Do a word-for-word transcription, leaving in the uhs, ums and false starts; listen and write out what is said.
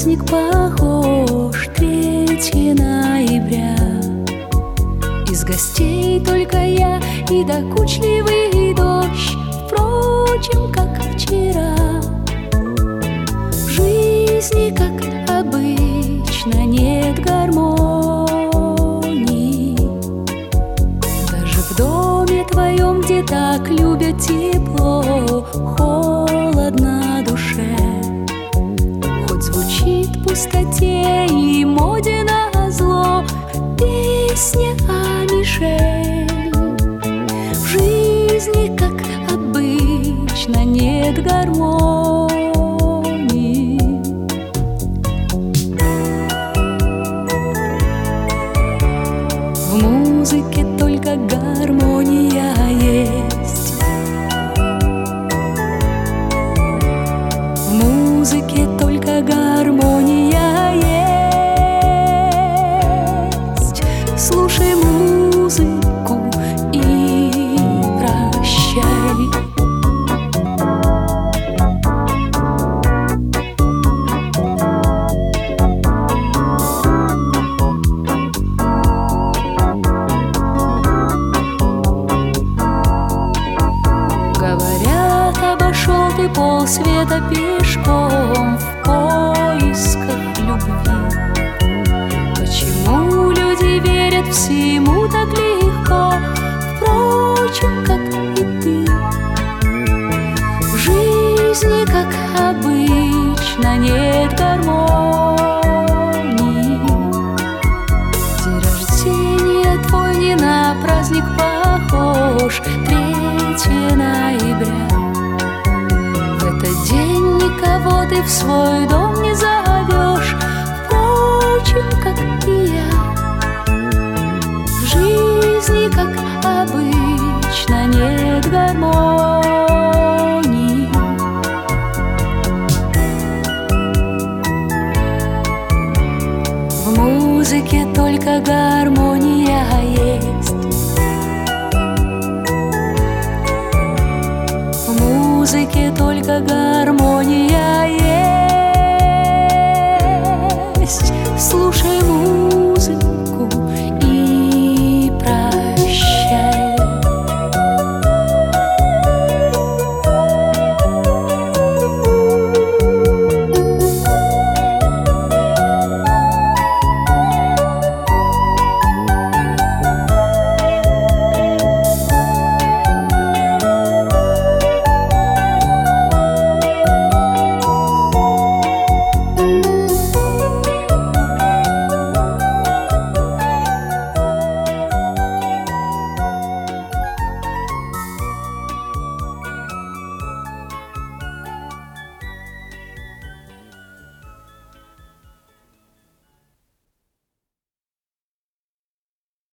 праздник похож, третьего ноября. Из гостей только я и докучливый дождь, впрочем, как вчера. В жизни, как обычно, нет гармонии. Даже в доме твоем, где так любят тепло, холодно душе. Хоть звучит в пустоте и моде назло песня о Мишель. В жизни, как обычно, нет гармонии. В музыке только гармония есть. В музыке только гармония есть. Слушай музыку и прощай. Говорят, обошел ты полсвета пешком в поисках любви. Почему люди верят всему так легко, впрочем, как и ты? В жизни, как обычно, нет гармонии. День рождения твой не на праздник похож, третьего ноября. В этот день никого ты в свой дом не зовешь, впрочем, как и я. В жизни, как обычно, нет гармонии. В музыке только гармония есть. В музыке только гармония.